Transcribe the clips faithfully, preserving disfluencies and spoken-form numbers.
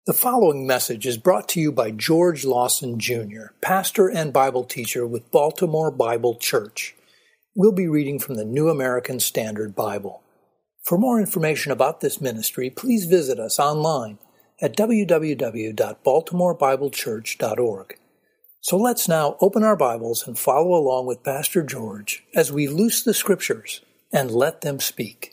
The following message is brought to you by George Lawson, Junior, pastor and Bible teacher with Baltimore Bible Church. We'll be reading from the New American Standard Bible. For more information about this ministry, please visit us online at w w w dot baltimore bible church dot org. So let's now open our Bibles and follow along with Pastor George as we loose the Scriptures and let them speak.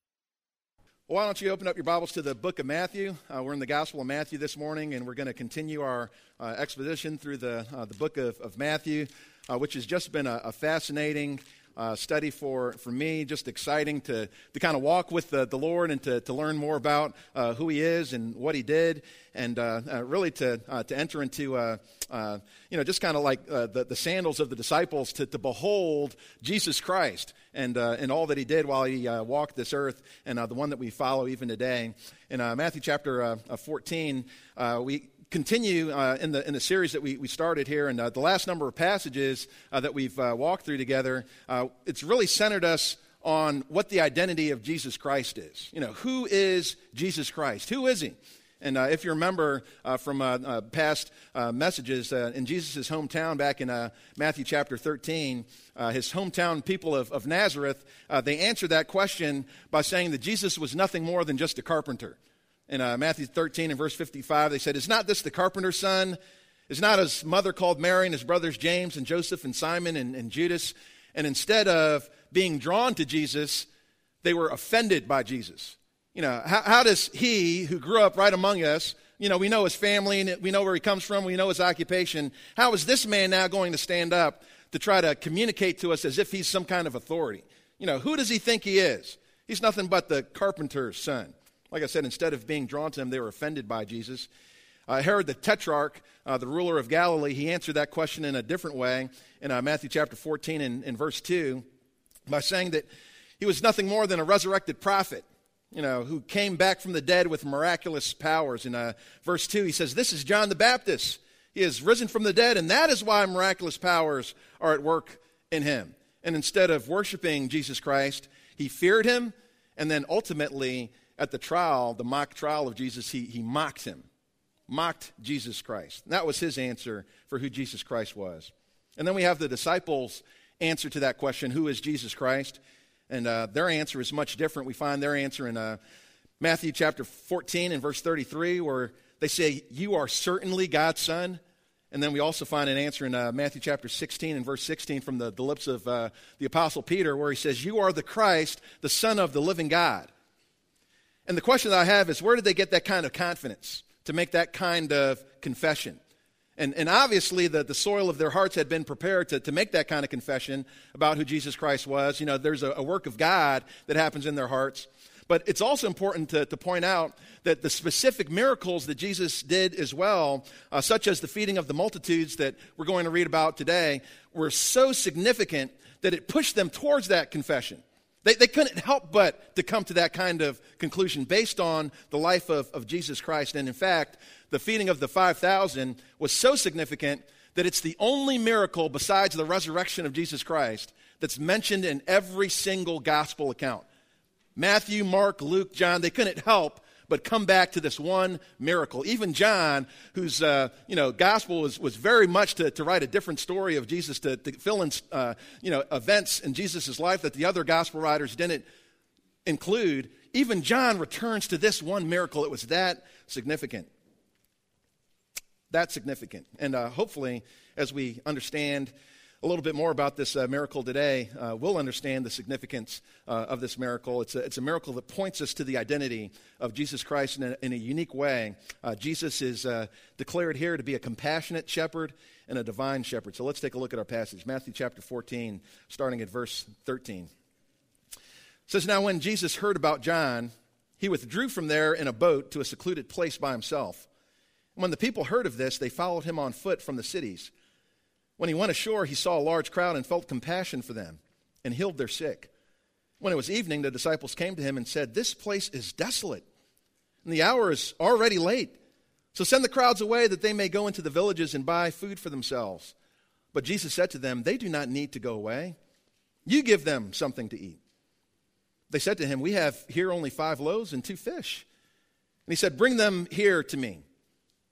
Why don't you open up your Bibles to the book of Matthew? Uh, we're in the Gospel of Matthew this morning, and we're going to continue our uh, expedition through the uh, the book of, of Matthew, uh, which has just been a, a fascinating uh, study for, for me, just exciting to, to kind of walk with the, the Lord and to, to learn more about uh, who He is and what He did, and uh, uh, really to uh, to enter into, uh, uh, you know, just kind of like uh, the, the sandals of the disciples, to, to behold Jesus Christ and uh, and all that He did while He uh, walked this earth, and uh, the one that we follow even today. In uh, Matthew chapter uh, fourteen, uh, we continue uh, in the in the series that we, we started here, and uh, the last number of passages uh, that we've uh, walked through together, uh, it's really centered us on what the identity of Jesus Christ is. You know, who is Jesus Christ? Who is He? And uh, if you remember uh, from uh, uh, past uh, messages, uh, in Jesus' hometown back in uh, Matthew chapter thirteen, uh, his hometown people of, of Nazareth, uh, they answered that question by saying that Jesus was nothing more than just a carpenter. In uh, Matthew thirteen and verse fifty-five, they said, "Is not this the carpenter's son? Is not his mother called Mary and his brothers James and Joseph and Simon and, and Judas?" And instead of being drawn to Jesus, they were offended by Jesus. You know, how, how does he, who grew up right among us, you know, we know his family and we know where he comes from, we know his occupation, how is this man now going to stand up to try to communicate to us as if he's some kind of authority? You know, who does he think he is? He's nothing but the carpenter's son. Like I said, instead of being drawn to him, they were offended by Jesus. Uh, Herod the Tetrarch, uh, the ruler of Galilee, he answered that question in a different way in uh, Matthew chapter fourteen and, and verse two by saying that he was nothing more than a resurrected prophet, you know, who came back from the dead with miraculous powers. In uh, verse two, he says, "This is John the Baptist. He has risen from the dead, and that is why miraculous powers are at work in him." And instead of worshiping Jesus Christ, he feared him, and then ultimately at the trial, the mock trial of Jesus, he, he mocked him, mocked Jesus Christ. And that was his answer for who Jesus Christ was. And then we have the disciples' answer to that question, who is Jesus Christ? And uh, their answer is much different. We find their answer in uh, Matthew chapter fourteen and verse thirty-three, where they say, "You are certainly God's son." And then we also find an answer in uh, Matthew chapter sixteen and verse sixteen from the, the lips of uh, the Apostle Peter, where he says, "You are the Christ, the Son of the living God." And the question that I have is, where did they get that kind of confidence to make that kind of confession? And, and obviously, the, the soil of their hearts had been prepared to, to make that kind of confession about who Jesus Christ was. You know, there's a, a work of God that happens in their hearts. But it's also important to, to point out that the specific miracles that Jesus did as well, uh, such as the feeding of the multitudes that we're going to read about today, were so significant that it pushed them towards that confession. They, they couldn't help but to come to that kind of conclusion based on the life of, of Jesus Christ. And in fact, the feeding of the five thousand was so significant that it's the only miracle besides the resurrection of Jesus Christ that's mentioned in every single gospel account. Matthew, Mark, Luke, John, they couldn't help but come back to this one miracle. Even John, whose uh, you know gospel was, was very much to, to write a different story of Jesus, to, to fill in uh, you know events in Jesus' life that the other gospel writers didn't include. Even John returns to this one miracle. It was that significant. That significant. And uh, hopefully, as we understand a little bit more about this uh, miracle today, uh, we'll understand the significance uh, of this miracle. It's a, it's a miracle that points us to the identity of Jesus Christ in a, in a unique way. Uh, Jesus is uh, declared here to be a compassionate shepherd and a divine shepherd. So let's take a look at our passage. Matthew chapter fourteen, starting at verse thirteen. It says, "Now when Jesus heard about John, he withdrew from there in a boat to a secluded place by himself. And when the people heard of this, they followed him on foot from the cities. When he went ashore, he saw a large crowd and felt compassion for them and healed their sick. When it was evening, the disciples came to him and said, 'This place is desolate, and the hour is already late. So send the crowds away that they may go into the villages and buy food for themselves.' But Jesus said to them, 'They do not need to go away. You give them something to eat.' They said to him, 'We have here only five loaves and two fish.' And he said, 'Bring them here to me.'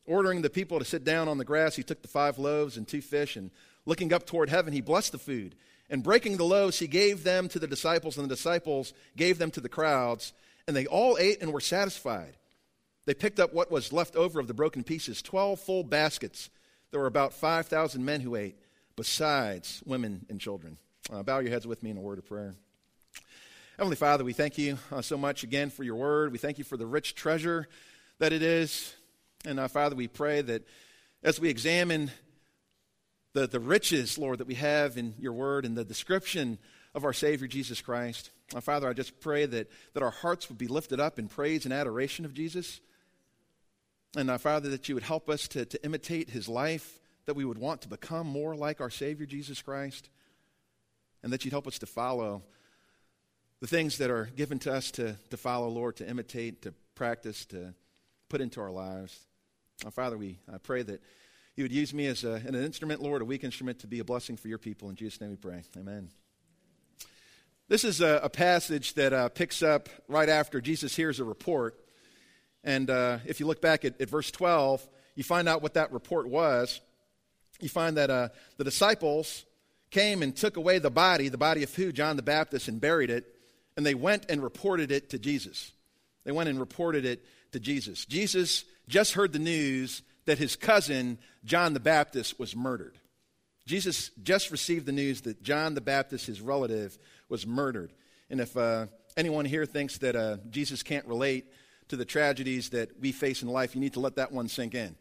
Ordering the people to sit down on the grass, he took the five loaves and two fish, and looking up toward heaven, he blessed the food. And breaking the loaves, he gave them to the disciples, and the disciples gave them to the crowds. And they all ate and were satisfied. They picked up what was left over of the broken pieces, twelve full baskets. There were about five thousand men who ate, besides women and children. Uh, bow your heads with me in a word of prayer. Heavenly Father, we thank you uh, so much again for your word. We thank you for the rich treasure that it is. And uh, Father, we pray that as we examine the, the riches, Lord, that we have in your word and the description of our Savior Jesus Christ, uh, Father, I just pray that, that our hearts would be lifted up in praise and adoration of Jesus. And uh, Father, that you would help us to, to imitate his life, that we would want to become more like our Savior Jesus Christ, and that you'd help us to follow the things that are given to us to, to follow, Lord, to imitate, to practice, to put into our lives. Uh, Father, we I pray that you would use me as a, an instrument, Lord, a weak instrument, to be a blessing for your people. In Jesus' name we pray. Amen. This is a, a passage that uh, picks up right after Jesus hears a report. And uh, if you look back at, at verse twelve, you find out what that report was. You find that uh, the disciples came and took away the body, the body of who? John the Baptist, and buried it. And they went and reported it to Jesus. They went and reported it to Jesus. Jesus just heard the news that his cousin, John the Baptist, was murdered. Jesus just received the news that John the Baptist, his relative, was murdered. And if uh, anyone here thinks that uh, Jesus can't relate to the tragedies that we face in life, you need to let that one sink in.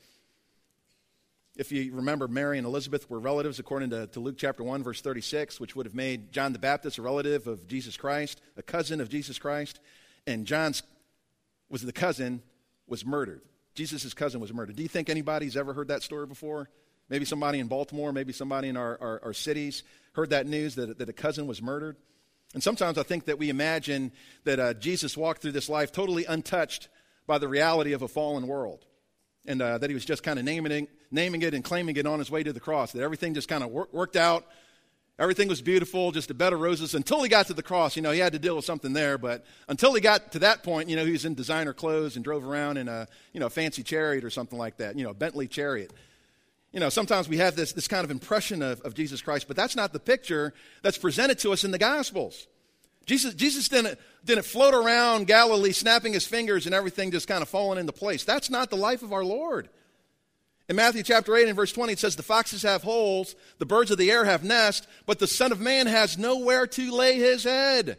If you remember, Mary and Elizabeth were relatives according to, to Luke chapter one, verse thirty-six, which would have made John the Baptist a relative of Jesus Christ, a cousin of Jesus Christ. And John's was the cousin, was murdered. Jesus' cousin was murdered. Do you think anybody's ever heard that story before? Maybe somebody in Baltimore, maybe somebody in our, our, our cities heard that news that, that a cousin was murdered. And sometimes I think that we imagine that uh, Jesus walked through this life totally untouched by the reality of a fallen world. And uh, that he was just kind of naming it, naming it and claiming it on his way to the cross. That everything just kind of work, worked out. Everything was beautiful, just a bed of roses until he got to the cross. You know, he had to deal with something there. But until he got to that point, you know, he was in designer clothes and drove around in a, you know, fancy chariot or something like that. You know, Bentley chariot. You know, sometimes we have this, this kind of impression of, of Jesus Christ, but that's not the picture that's presented to us in the Gospels. Jesus, Jesus didn't, didn't float around Galilee snapping his fingers and everything just kind of falling into place. That's not the life of our Lord. In Matthew chapter eight and verse twenty, it says, the foxes have holes, the birds of the air have nests, but the Son of Man has nowhere to lay his head.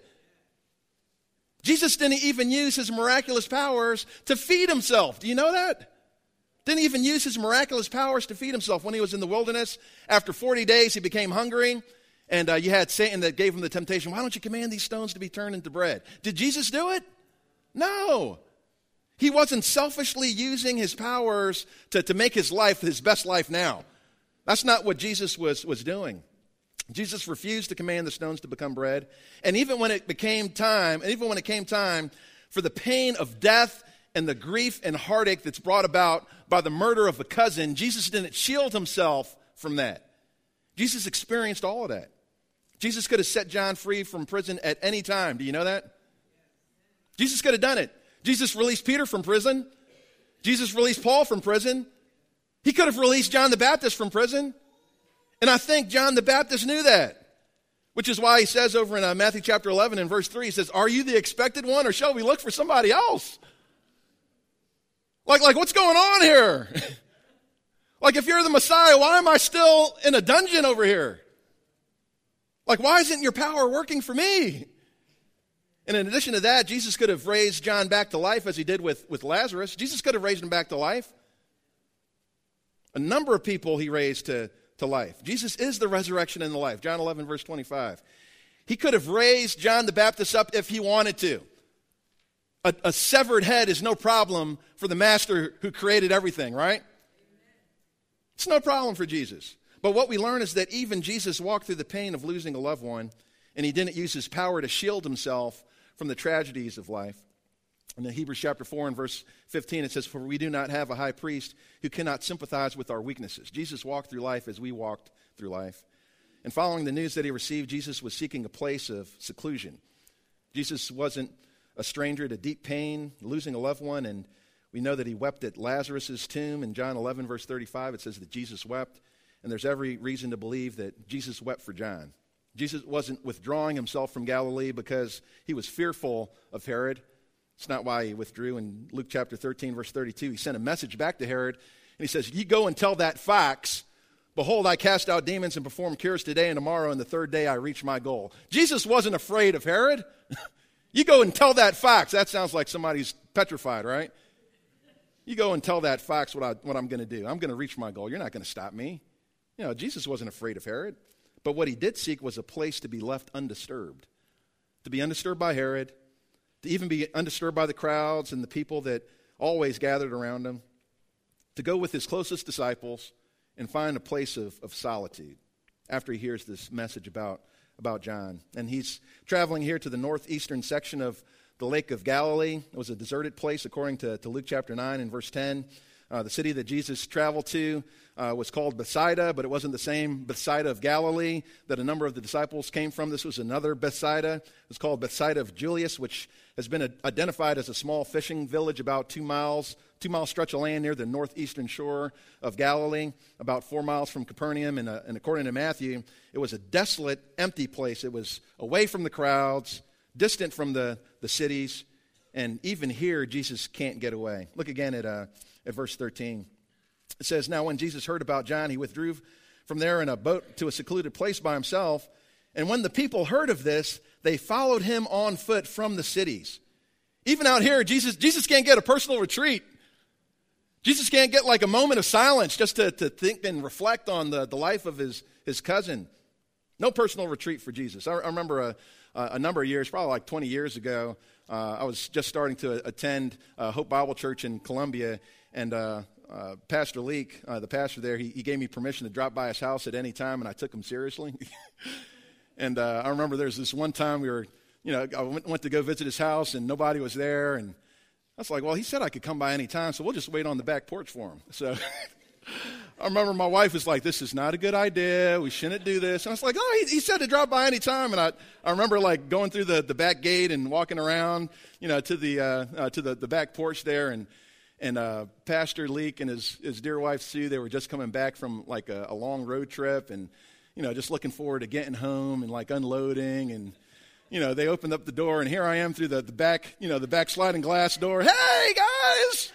Jesus didn't even use his miraculous powers to feed himself. Do you know that? Didn't even use his miraculous powers to feed himself. When he was in the wilderness, after forty days, he became hungry. And uh, you had Satan that gave him the temptation, why don't you command these stones to be turned into bread? Did Jesus do it? No. He wasn't selfishly using his powers to, to make his life his best life now. That's not what Jesus was, was doing. Jesus refused to command the stones to become bread. And even when it became time, and even when it came time for the pain of death and the grief and heartache that's brought about by the murder of a cousin, Jesus didn't shield himself from that. Jesus experienced all of that. Jesus could have set John free from prison at any time. Do you know that? Jesus could have done it. Jesus released Peter from prison. Jesus released Paul from prison. He could have released John the Baptist from prison. And I think John the Baptist knew that. Which is why he says over in uh, Matthew chapter eleven and verse three, he says, are you the expected one, or shall we look for somebody else? Like, like what's going on here? Like, if you're the Messiah, why am I still in a dungeon over here? Like, why isn't your power working for me? And in addition to that, Jesus could have raised John back to life as he did with, with Lazarus. Jesus could have raised him back to life. A number of people he raised to, to life. Jesus is the resurrection and the life. John eleven, verse twenty-five. He could have raised John the Baptist up if he wanted to. A, a severed head is no problem for the master who created everything, right? It's no problem for Jesus. But what we learn is that even Jesus walked through the pain of losing a loved one, and he didn't use his power to shield himself from the tragedies of life. In Hebrews chapter four and verse fifteen, it says, for we do not have a high priest who cannot sympathize with our weaknesses. Jesus walked through life as we walked through life. And following the news that he received, Jesus was seeking a place of seclusion. Jesus wasn't a stranger to deep pain, losing a loved one, and We know that he wept at Lazarus' tomb. In John eleven, verse thirty-five, it says that Jesus wept. And there's every reason to believe that Jesus wept for John. Jesus wasn't withdrawing himself from Galilee because he was fearful of Herod. It's not why he withdrew. In Luke chapter thirteen, verse thirty-two, he sent a message back to Herod, and he says, "You go and tell that fox, behold, I cast out demons and perform cures today and tomorrow, and the third day I reach my goal." Jesus wasn't afraid of Herod. You go and tell that fox. That sounds like somebody's petrified, right? You go and tell that fox what, I, what I'm going to do. I'm going to reach my goal. You're not going to stop me. You know, Jesus wasn't afraid of Herod. But what he did seek was a place to be left undisturbed. To be undisturbed by Herod. To even be undisturbed by the crowds and the people that always gathered around him. To go with his closest disciples and find a place of, of solitude after he hears this message about, about John. And he's traveling here to the northeastern section of the Lake of Galilee. It was a deserted place according to, to Luke chapter nine and verse ten. Uh, the city that Jesus traveled to uh, was called Bethsaida, but it wasn't the same Bethsaida of Galilee that a number of the disciples came from. This was another Bethsaida. It was called Bethsaida of Julius, which has been a, identified as a small fishing village about two miles, two-mile stretch of land near the northeastern shore of Galilee, about four miles from Capernaum. And, uh, and according to Matthew, it was a desolate, empty place. It was away from the crowds, distant from the, the cities, and even here, Jesus can't get away. Look again at, uh, at verse thirteen. It says, "Now when Jesus heard about John, he withdrew from there in a boat to a secluded place by himself. And when the people heard of this, they followed him on foot from the cities." Even out here, Jesus, Jesus can't get a personal retreat. Jesus can't get like a moment of silence just to, to think and reflect on the, the life of his, his cousin. No personal retreat for Jesus. I, I remember a, a number of years, probably like twenty years ago, uh, I was just starting to attend uh, Hope Bible Church in Columbia, and uh, uh, Pastor Leek, uh, the pastor there, he, he gave me permission to drop by his house at any time, and I took him seriously. And uh, I remember there was this one time we were, you know, I went, went to go visit his house, and nobody was there, and I was like, well, he said I could come by any time, so we'll just wait on the back porch for him. So I remember my wife was like, "This is not a good idea. We shouldn't do this." And I was like, "Oh, he, he said to drop by any time." And I, I remember like going through the, the back gate and walking around, you know, to the uh, uh, to the, the back porch there, and and uh, Pastor Leek and his his dear wife Sue, they were just coming back from like a, a long road trip, and you know, just looking forward to getting home and like unloading. And you know, they opened up the door, and here I am through the, the back, you know, the back sliding glass door. "Hey, guys!"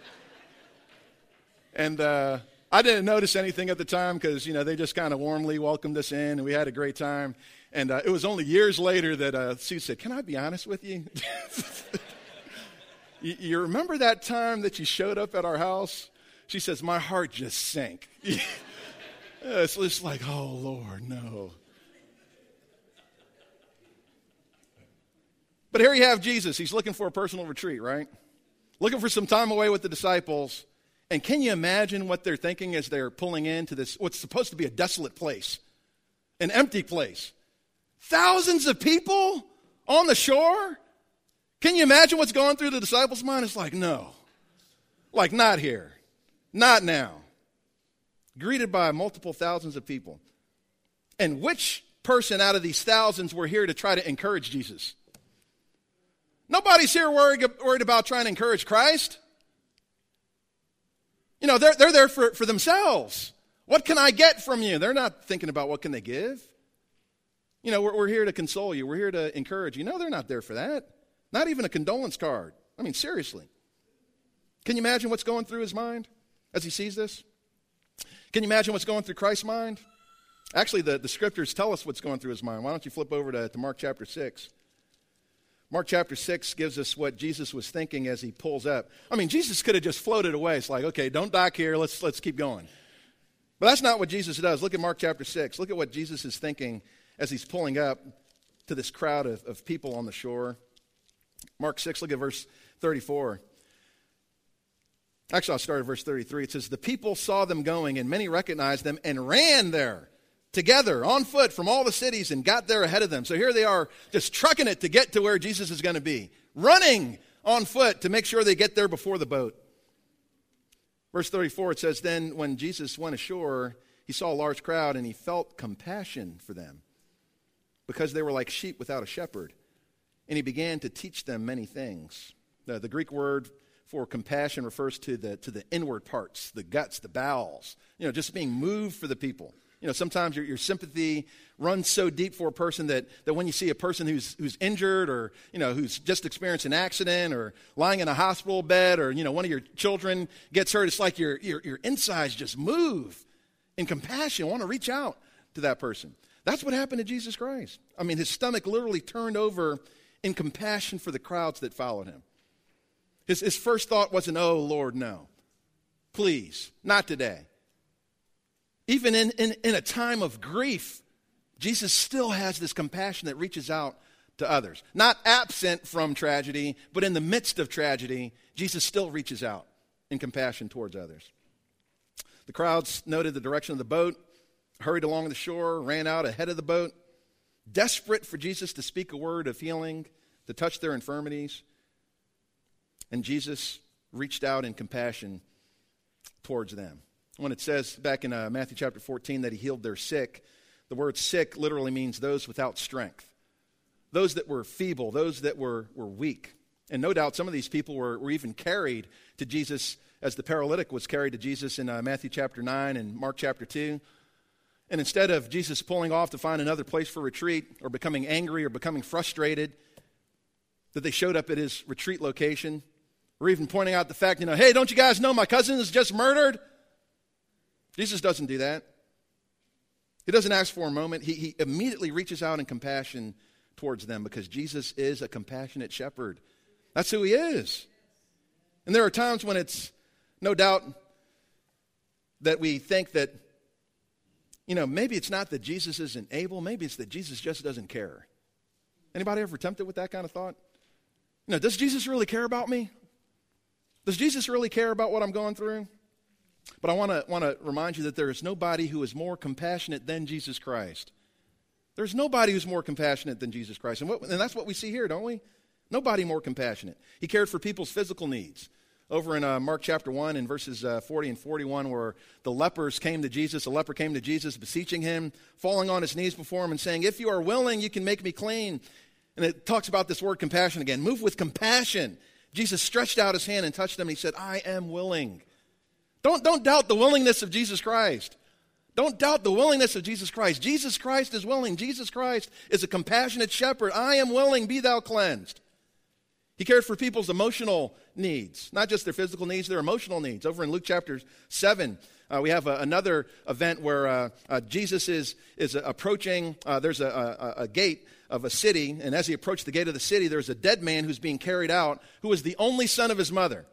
And uh, I didn't notice anything at the time because, you know, they just kind of warmly welcomed us in, and we had a great time. And uh, it was only years later that uh, Sue said, "Can I be honest with you? you? You remember that time that you showed up at our house?" She says, "My heart just sank." It's just like, oh, Lord, no. But here you have Jesus. He's looking for a personal retreat, right? Looking for some time away with the disciples. And can you imagine what they're thinking as they're pulling into this, what's supposed to be a desolate place, an empty place? Thousands of people on the shore? Can you imagine what's going through the disciples' mind? It's like, no. Like, not here. Not now. Greeted by multiple thousands of people. And which person out of these thousands were here to try to encourage Jesus? Nobody's here worried, worried about trying to encourage Christ. You know, they're, they're there for, for themselves. What can I get from you? They're not thinking about what can they give. You know, we're, we're here to console you. We're here to encourage you. No, they're not there for that. Not even a condolence card. I mean, seriously. Can you imagine what's going through his mind as he sees this? Can you imagine what's going through Christ's mind? Actually, the, the scriptures tell us what's going through his mind. Why don't you flip over to, to Mark chapter six? Mark chapter six gives us what Jesus was thinking as he pulls up. I mean, Jesus could have just floated away. It's like, okay, don't dock here. Let's, let's keep going. But that's not what Jesus does. Look at Mark chapter six. Look at what Jesus is thinking as he's pulling up to this crowd of, of people on the shore. Mark six, look at verse thirty-four. Actually, I'll start at verse thirty-three. It says, "The people saw them going, and many recognized them and ran there together on foot from all the cities and got there ahead of them." So here they are just trucking it to get to where Jesus is going to be. Running on foot to make sure they get there before the boat. Verse thirty-four, it says, "Then when Jesus went ashore, he saw a large crowd and he felt compassion for them because they were like sheep without a shepherd. And he began to teach them many things." The, the Greek word for compassion refers to the to the inward parts, the guts, the bowels, you know, just being moved for the people. You know, sometimes your, your sympathy runs so deep for a person that, that when you see a person who's who's injured or, you know, who's just experienced an accident or lying in a hospital bed or, you know, one of your children gets hurt, it's like your your, your insides just move in compassion, want to reach out to that person. That's what happened to Jesus Christ. I mean, his stomach literally turned over in compassion for the crowds that followed him. His, his first thought wasn't, oh, Lord, no. Please, not today. Even in, in, in a time of grief, Jesus still has this compassion that reaches out to others. Not absent from tragedy, but in the midst of tragedy, Jesus still reaches out in compassion towards others. The crowds noted the direction of the boat, hurried along the shore, ran out ahead of the boat, desperate for Jesus to speak a word of healing, to touch their infirmities. And Jesus reached out in compassion towards them. When it says back in uh, Matthew chapter fourteen that he healed their sick, the word sick literally means those without strength, those that were feeble, those that were, were weak. And no doubt some of these people were, were even carried to Jesus as the paralytic was carried to Jesus in uh, Matthew chapter nine and Mark chapter two. And instead of Jesus pulling off to find another place for retreat or becoming angry or becoming frustrated that they showed up at his retreat location, or even pointing out the fact, you know, hey, don't you guys know my cousin is just murdered? Jesus doesn't do that. He doesn't ask for a moment. He, he immediately reaches out in compassion towards them because Jesus is a compassionate shepherd. That's who he is. And there are times when it's no doubt that we think that, you know, maybe it's not that Jesus isn't able. Maybe it's that Jesus just doesn't care. Anybody ever tempted with that kind of thought? You know, does Jesus really care about me? Does Jesus really care about what I'm going through? But I want to want to remind you that there is nobody who is more compassionate than Jesus Christ. There's nobody who's more compassionate than Jesus Christ. And, what, and that's what we see here, don't we? Nobody more compassionate. He cared for people's physical needs. Over in uh, Mark chapter one in verses uh, forty and forty-one, where the lepers came to Jesus, a leper came to Jesus, beseeching him, falling on his knees before him and saying, if you are willing, you can make me clean. And it talks about this word compassion again. Move with compassion. Jesus stretched out his hand and touched them, and he said, I am willing. Don't, don't doubt the willingness of Jesus Christ. Don't doubt the willingness of Jesus Christ. Jesus Christ is willing. Jesus Christ is a compassionate shepherd. I am willing, be thou cleansed. He cared for people's emotional needs, not just their physical needs, their emotional needs. Over in Luke chapter seven, uh, we have a, another event where uh, uh, Jesus is, is approaching, uh, there's a, a, a gate of a city, and as he approached the gate of the city, there's a dead man who's being carried out, who was the only son of his mother.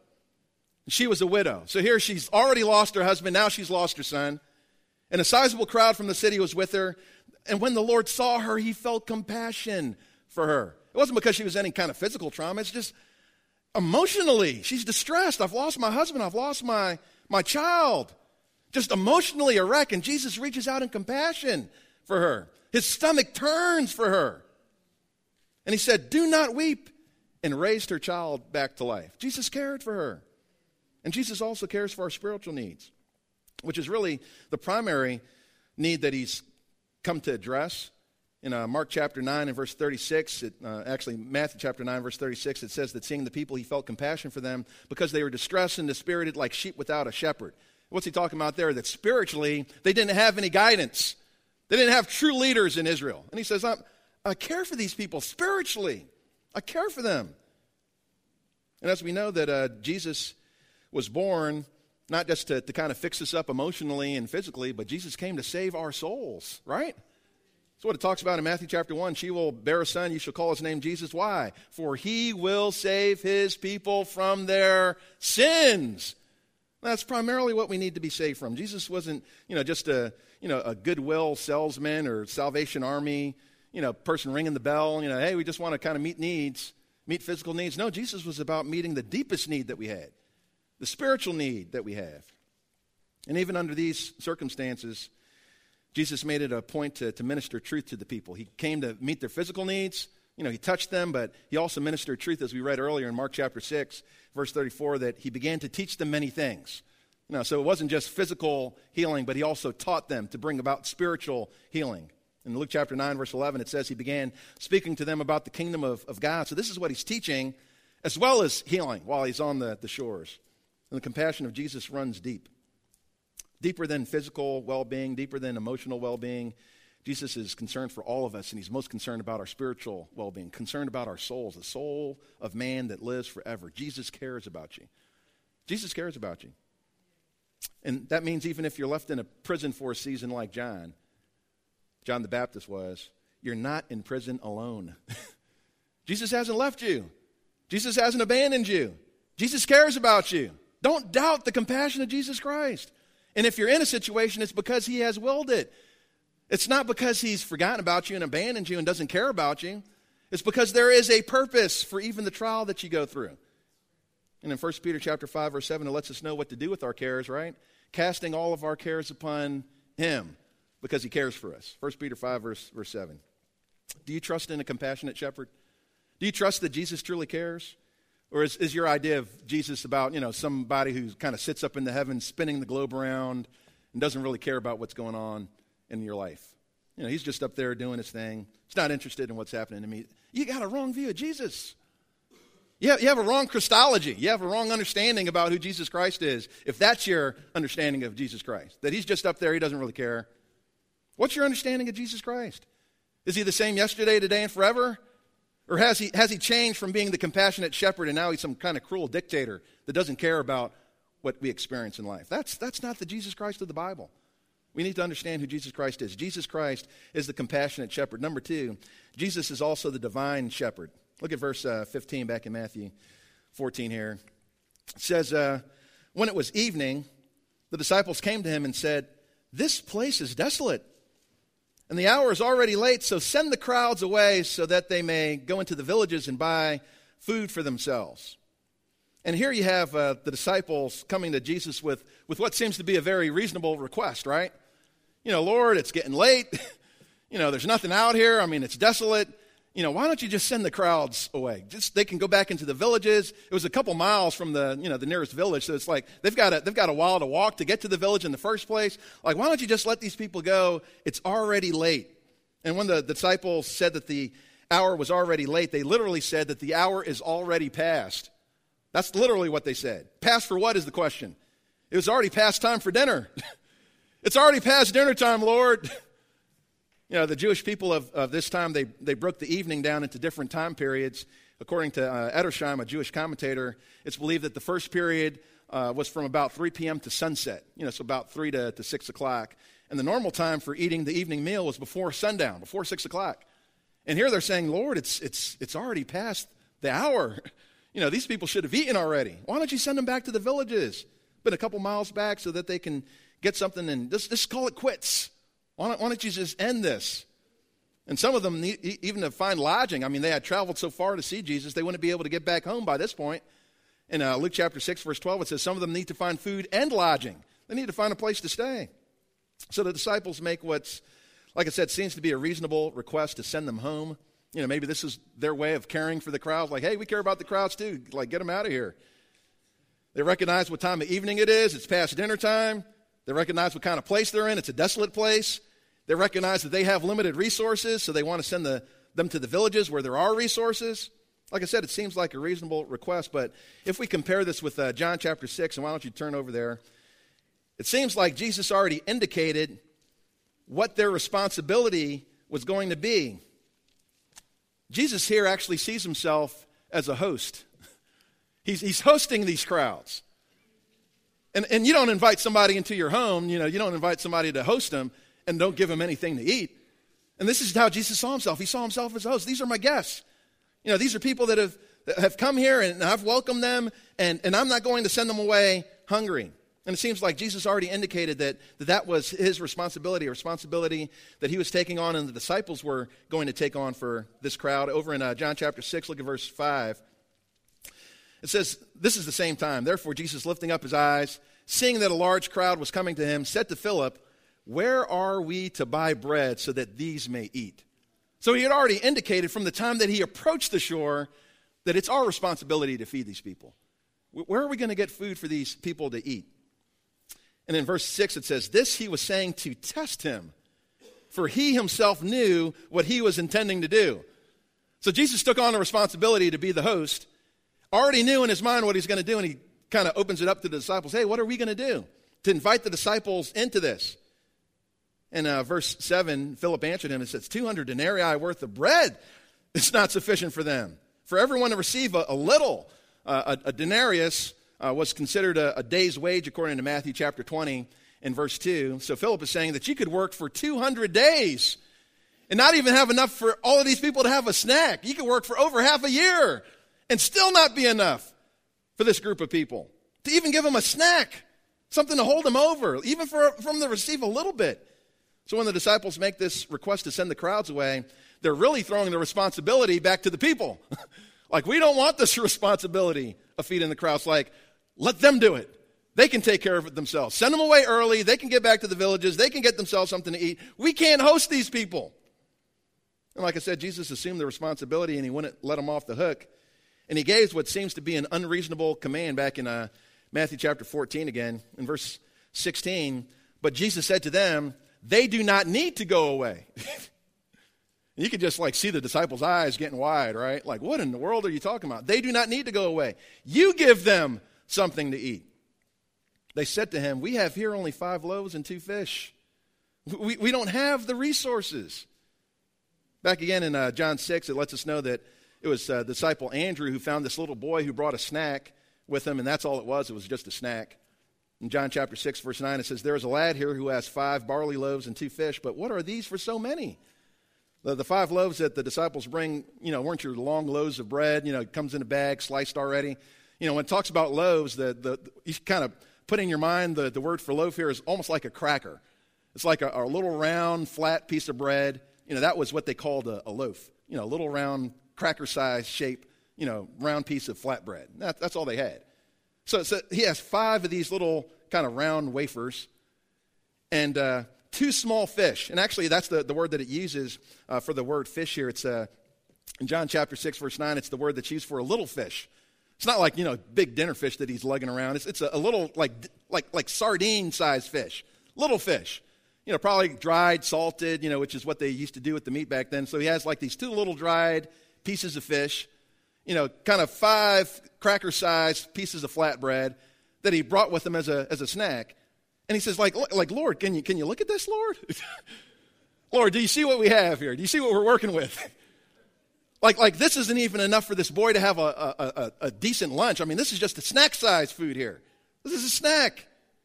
She was a widow. So here she's already lost her husband. Now she's lost her son. And a sizable crowd from the city was with her. And when the Lord saw her, he felt compassion for her. It wasn't because she was any kind of physical trauma. It's just emotionally. She's distressed. I've lost my husband. I've lost my, my child. Just emotionally a wreck. And Jesus reaches out in compassion for her. His stomach turns for her. And he said, do not weep. And raised her child back to life. Jesus cared for her. And Jesus also cares for our spiritual needs, which is really the primary need that he's come to address. In uh, Mark chapter nine and verse thirty-six, it, uh, actually Matthew chapter nine verse thirty-six, it says that seeing the people, he felt compassion for them because they were distressed and dispirited like sheep without a shepherd. What's he talking about there? That spiritually, they didn't have any guidance. They didn't have true leaders in Israel. And he says, I, I care for these people spiritually. I care for them. And as we know that uh, Jesus was born not just to, to kind of fix us up emotionally and physically, but Jesus came to save our souls, right? That's what it talks about in Matthew chapter one. She will bear a son, you shall call his name Jesus. Why? For he will save his people from their sins. That's primarily what we need to be saved from. Jesus wasn't, you know, just a, you know, a goodwill salesman or Salvation Army, you know, person ringing the bell, you know, hey, we just want to kind of meet needs, meet physical needs. No, Jesus was about meeting the deepest need that we had. The spiritual need that we have. And even under these circumstances, Jesus made it a point to, to minister truth to the people. He came to meet their physical needs. You know, he touched them, but he also ministered truth, as we read earlier in Mark chapter six, verse thirty-four, that he began to teach them many things. You know, so it wasn't just physical healing, but he also taught them to bring about spiritual healing. In Luke chapter nine, verse eleven, it says he began speaking to them about the kingdom of, of God. So this is what he's teaching. as well as healing while he's on the, the shores. And the compassion of Jesus runs deep. Deeper than physical well-being, deeper than emotional well-being. Jesus is concerned for all of us, and he's most concerned about our spiritual well-being, concerned about our souls, the soul of man that lives forever. Jesus cares about you. Jesus cares about you. And that means even if you're left in a prison for a season like John, John the Baptist was, you're not in prison alone. Jesus hasn't left you. Jesus hasn't abandoned you. Jesus cares about you. Don't doubt the compassion of Jesus Christ. And if you're in a situation, it's because he has willed it. It's not because he's forgotten about you and abandoned you and doesn't care about you. It's because there is a purpose for even the trial that you go through. And in First Peter chapter five, verse seven, it lets us know what to do with our cares, right? Casting all of our cares upon him because he cares for us. First Peter five, verse, verse seven. Do you trust in a compassionate shepherd? Do you trust that Jesus truly cares? Or is, is your idea of Jesus about, you know, somebody who kind of sits up in the heavens, spinning the globe around and doesn't really care about what's going on in your life? You know, he's just up there doing his thing. He's not interested in what's happening to me. You got a wrong view of Jesus. You have, you have a wrong Christology. You have a wrong understanding about who Jesus Christ is, if that's your understanding of Jesus Christ, that he's just up there, he doesn't really care. What's your understanding of Jesus Christ? Is he the same yesterday, today, and forever? Or has he, has he changed from being the compassionate shepherd and now he's some kind of cruel dictator that doesn't care about what we experience in life? That's, that's not the Jesus Christ of the Bible. We need to understand who Jesus Christ is. Jesus Christ is the compassionate shepherd. Number two, Jesus is also the divine shepherd. Look at verse uh, fifteen back in Matthew fourteen here. It says, uh, when it was evening, the disciples came to him and said, "This place is desolate, and the hour is already late, so send the crowds away so that they may go into the villages and buy food for themselves." And here you have uh, the disciples coming to Jesus with, with what seems to be a very reasonable request, right? You know, Lord, it's getting late. You know, there's nothing out here. I mean, it's desolate. You know, why don't you just send the crowds away? Just they can go back into the villages. It was a couple miles from the, you know, the nearest village, so it's like they've got a, they've got a while to walk to get to the village in the first place. Like, why don't you just let these people go? It's already late. And when the disciples said that the hour was already late, they literally said that the hour is already past. That's literally what they said. Past for what is the question? It was already past time for dinner. It's already past dinner time, Lord. You know, the Jewish people of, of this time, they, they broke the evening down into different time periods. According to uh, Edersheim, a Jewish commentator, it's believed that the first period uh, was from about three p.m. to sunset, you know, so about three to, to six o'clock. And the normal time for eating the evening meal was before sundown, before six o'clock. And here they're saying, Lord, it's, it's, it's already past the hour. You know, these people should have eaten already. Why don't you send them back to the villages? Been a couple miles back so that they can get something and just, just call it quits. Why don't, why don't you just end this? And some of them, need, even to find lodging, I mean, they had traveled so far to see Jesus, they wouldn't be able to get back home by this point. In uh, Luke chapter six, verse twelve, it says some of them need to find food and lodging. They need to find a place to stay. So the disciples make what's, like I said, seems to be a reasonable request to send them home. You know, maybe this is their way of caring for the crowds. Like, hey, we care about the crowds too. Like, get them out of here. They recognize what time of evening it is. It's past dinner time. They recognize what kind of place they're in. It's a desolate place. They recognize that they have limited resources, so they want to send the, them to the villages where there are resources. Like I said, it seems like a reasonable request, but if we compare this with uh, John chapter six, and why don't you turn over there, it seems like Jesus already indicated what their responsibility was going to be. Jesus here actually sees himself as a host. He's, he's hosting these crowds. And, and you don't invite somebody into your home, you know, you don't invite somebody to host them and don't give them anything to eat. And this is how Jesus saw himself. He saw himself as a host. These are my guests. You know, these are people that have, that have come here and I've welcomed them and, and I'm not going to send them away hungry. And it seems like Jesus already indicated that, that that was his responsibility, a responsibility that he was taking on and the disciples were going to take on for this crowd. Over in uh, John chapter six, look at verse five. It says, this is the same time. Therefore, Jesus, lifting up his eyes, seeing that a large crowd was coming to him, said to Philip, where are we to buy bread so that these may eat? So he had already indicated from the time that he approached the shore that it's our responsibility to feed these people. Where are we going to get food for these people to eat? And in verse six it says, this he was saying to test him, for he himself knew what he was intending to do. So Jesus took on the responsibility to be the host, already knew in his mind what he's going to do, and he kind of opens it up to the disciples. Hey, what are we going to do? To invite the disciples into this. In uh, verse seven, Philip answered him and says, two hundred denarii worth of bread is not sufficient for them. For everyone to receive a, a little, uh, a, a denarius uh, was considered a, a day's wage according to Matthew chapter twenty and verse two. So Philip is saying that you could work for two hundred days and not even have enough for all of these people to have a snack. You could work for over half a year and still not be enough for this group of people. To even give them a snack, something to hold them over, even for, for them to receive a little bit. So when the disciples make this request to send the crowds away, they're really throwing the responsibility back to the people. Like, we don't want this responsibility of feeding the crowds. Like, let them do it. They can take care of it themselves. Send them away early. They can get back to the villages. They can get themselves something to eat. We can't host these people. And like I said, Jesus assumed the responsibility, and he wouldn't let them off the hook. And he gave what seems to be an unreasonable command back in uh, Matthew chapter fourteen again, in verse sixteen. But Jesus said to them, they do not need to go away. You could just like see the disciples' eyes getting wide, right? Like, what in the world are you talking about? They do not need to go away. You give them something to eat. They said to him, we have here only five loaves and two fish. We, we don't have the resources. Back again in uh, John six, it lets us know that it was uh, disciple Andrew who found this little boy who brought a snack with him, and that's all it was. It was just a snack. In John chapter six, verse nine, it says, there is a lad here who has five barley loaves and two fish, but what are these for so many? The, the five loaves that the disciples bring, you know, weren't your long loaves of bread, you know, it comes in a bag, sliced already. You know, when it talks about loaves, the, the, you kind of put in your mind the, the word for loaf here is almost like a cracker. It's like a, a little round, flat piece of bread. You know, that was what they called a, a loaf. You know, a little round, cracker-sized shape, you know, round piece of flat bread. That, that's all they had. So, so he has five of these little kind of round wafers and uh, two small fish. And actually, that's the, the word that it uses uh, for the word fish here. It's uh, in John chapter six, verse nine, it's the word that's used for a little fish. It's not like, you know, big dinner fish that he's lugging around. It's, it's a, a little like like like sardine-sized fish, little fish. You know, probably dried, salted, you know, which is what they used to do with the meat back then. So he has like these two little dried pieces of fish, you know, kind of five cracker-sized pieces of flatbread that he brought with him as a as a snack. And he says, like, like Lord, can you can you look at this, Lord? Lord, do you see what we have here? Do you see what we're working with? like, like this isn't even enough for this boy to have a, a, a, a decent lunch. I mean, this is just a snack-sized food here. This is a snack.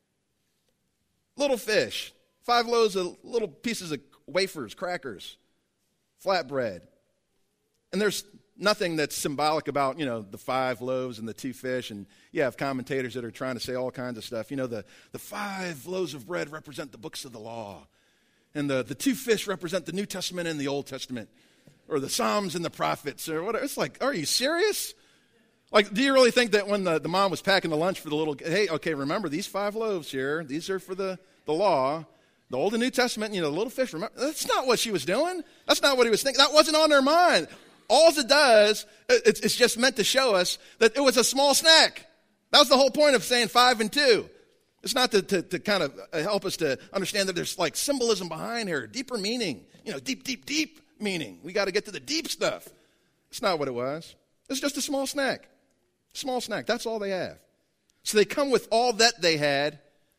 Little fish. Five loaves of little pieces of wafers, crackers, flatbread. And there's nothing that's symbolic about, you know, the five loaves and the two fish. And you have commentators that are trying to say all kinds of stuff. You know, the, the five loaves of bread represent the books of the law. And the, the two fish represent the New Testament and the Old Testament. Or the Psalms and the prophets. Or whatever. It's like, are you serious? Like, do you really think that when the, the mom was packing the lunch for the little, hey, okay, remember these five loaves here. These are for the, the law. The Old and New Testament, you know, the little fish, remember, that's not what she was doing. That's not what he was thinking. That wasn't on their mind. All it does, it's, it's just meant to show us that it was a small snack. That was the whole point of saying five and two. It's not to, to, to kind of help us to understand that there's like symbolism behind here, deeper meaning, you know, deep, deep, deep meaning. We got to get to the deep stuff. It's not what it was. It's just a small snack. Small snack. That's all they have. So they come with all that they had,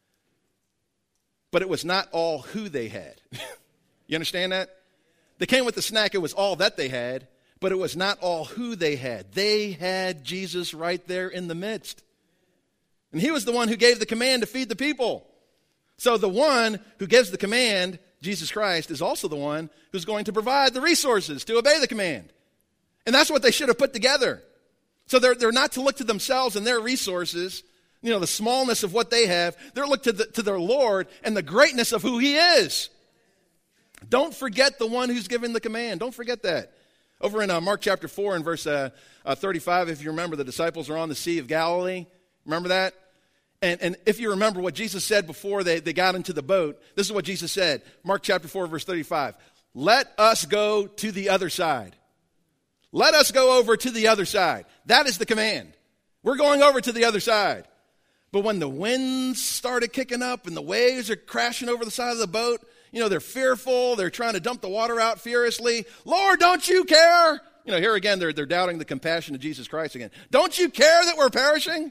but it was not all who they had. You understand that? They came with the snack. It was all that they had, but it was not all who they had. They had Jesus right there in the midst. And he was the one who gave the command to feed the people. So the one who gives the command, Jesus Christ, is also the one who's going to provide the resources to obey the command. And that's what they should have put together. So they're, they're not to look to themselves and their resources, you know, the smallness of what they have. They're look to, the, to their Lord and the greatness of who he is. Don't forget the one who's given the command. Don't forget that. Over in uh, Mark chapter four and verse uh, uh, thirty-five, if you remember, the disciples are on the Sea of Galilee. Remember that? And, and if you remember what Jesus said before they, they got into the boat, this is what Jesus said. Mark chapter four, verse thirty-five. Let us go to the other side. Let us go over to the other side. That is the command. We're going over to the other side. But when the winds started kicking up and the waves are crashing over the side of the boat, you know, they're fearful. They're trying to dump the water out furiously. Lord, don't you care? You know, here again, they're, they're doubting the compassion of Jesus Christ again. Don't you care that we're perishing?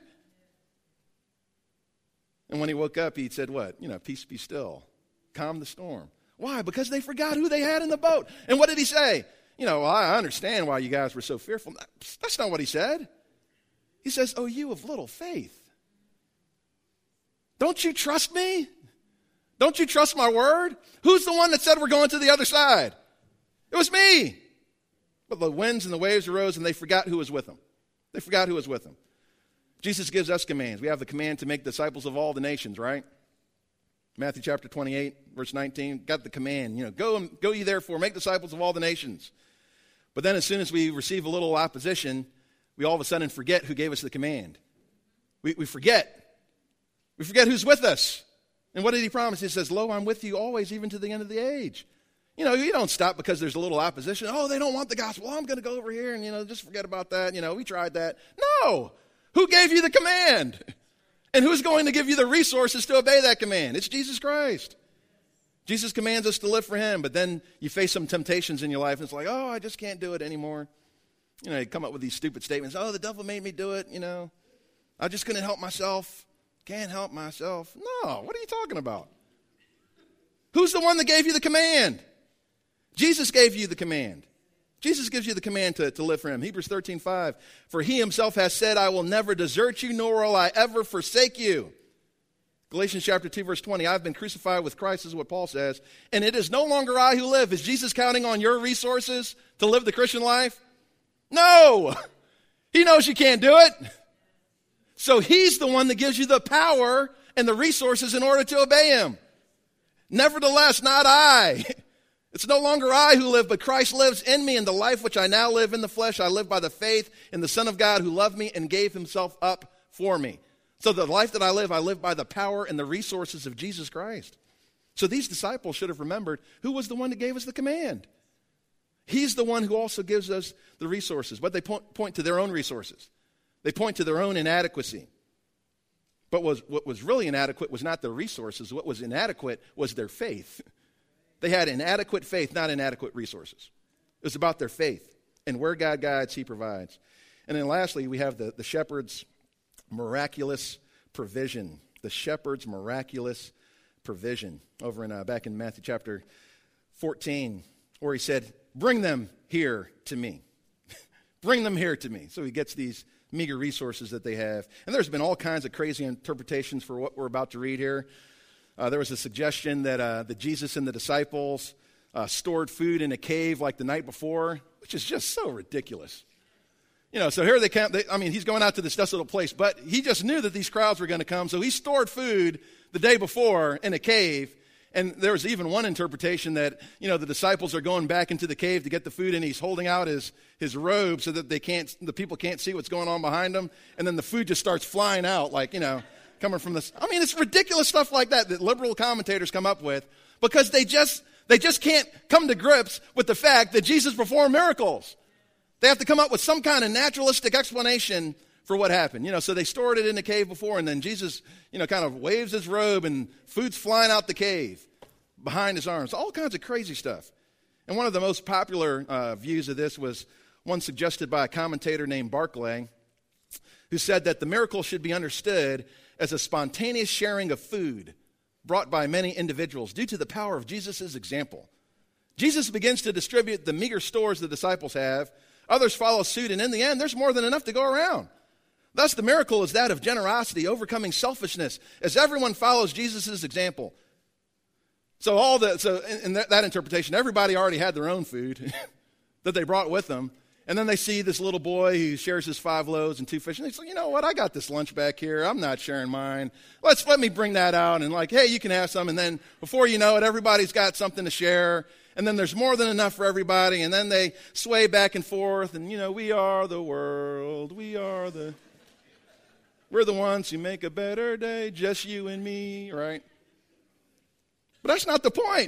And when he woke up, he said what? You know, peace be still. Calm the storm. Why? Because they forgot who they had in the boat. And what did he say? You know, well, I understand why you guys were so fearful. That's not what he said. He says, oh, you of little faith. Don't you trust me? Don't you trust my word? Who's the one that said we're going to the other side? It was me. But the winds and the waves arose, and they forgot who was with them. They forgot who was with them. Jesus gives us commands. We have the command to make disciples of all the nations, right? Matthew chapter twenty-eight, verse nineteen, got the command, you know, go, go ye therefore, make disciples of all the nations. But then as soon as we receive a little opposition, we all of a sudden forget who gave us the command. We, we forget. We forget who's with us. And what did he promise? He says, lo, I'm with you always, even to the end of the age. You know, you don't stop because there's a little opposition. Oh, they don't want the gospel. Well, I'm going to go over here and, you know, just forget about that. You know, we tried that. No. Who gave you the command? And who's going to give you the resources to obey that command? It's Jesus Christ. Jesus commands us to live for him, but then you face some temptations in your life, and it's like, oh, I just can't do it anymore. You know, you come up with these stupid statements. Oh, the devil made me do it, you know. I just couldn't help myself. Can't help myself. No, what are you talking about? Who's the one that gave you the command? Jesus gave you the command. Jesus gives you the command to, to live for him. Hebrews thirteen five, for he himself has said, I will never desert you, nor will I ever forsake you. Galatians chapter two, verse twenty, I've been crucified with Christ, is what Paul says, and it is no longer I who live. Is Jesus counting on your resources to live the Christian life? No! He knows you can't do it. So he's the one that gives you the power and the resources in order to obey him. Nevertheless, not I. It's no longer I who live, but Christ lives in me, and the life which I now live in the flesh, I live by the faith in the Son of God who loved me and gave himself up for me. So the life that I live, I live by the power and the resources of Jesus Christ. So these disciples should have remembered who was the one that gave us the command. He's the one who also gives us the resources, but they point, point to their own resources. They point to their own inadequacy. But was, what was really inadequate was not their resources. What was inadequate was their faith. They had inadequate faith, not inadequate resources. It was about their faith. And where God guides, he provides. And then lastly, we have the, the shepherd's miraculous provision. The shepherd's miraculous provision. Over in uh, back in Matthew chapter fourteen, where he said, bring them here to me. Bring them here to me. So he gets these meager resources that they have. And there's been all kinds of crazy interpretations for what we're about to read here. Uh, there was a suggestion that, uh, that Jesus and the disciples uh, stored food in a cave like the night before, which is just so ridiculous. You know, so here they come. They, I mean, he's going out to this desolate place, but he just knew that these crowds were going to come, so he stored food the day before in a cave. And there was even one interpretation that, you know, the disciples are going back into the cave to get the food, and he's holding out his, his robe so that they can't, the people can't see what's going on behind them. And then the food just starts flying out, like, you know, coming from this. I mean, it's ridiculous stuff like that that liberal commentators come up with because they just, they just can't come to grips with the fact that Jesus performed miracles. They have to come up with some kind of naturalistic explanation for what happened. You know, so they stored it in the cave before, and then Jesus, you know, kind of waves his robe, and food's flying out the cave behind his arms. All kinds of crazy stuff. And one of the most popular uh, views of this was one suggested by a commentator named Barclay, who said that the miracle should be understood as a spontaneous sharing of food brought by many individuals due to the power of Jesus' example. Jesus begins to distribute the meager stores the disciples have. Others follow suit, and in the end, there's more than enough to go around. Thus, the miracle is that of generosity, overcoming selfishness, as everyone follows Jesus' example. So, all the so in, in that, that interpretation, everybody already had their own food that they brought with them, and then they see this little boy who shares his five loaves and two fish, and they say, "You know what? I got this lunch back here. I'm not sharing mine. Let's let me bring that out." And like, "Hey, you can have some." And then before you know it, everybody's got something to share. And then there's more than enough for everybody, and then they sway back and forth, and, you know, we are the world, we are the, we're the ones who make a better day, just you and me, right? But that's not the point.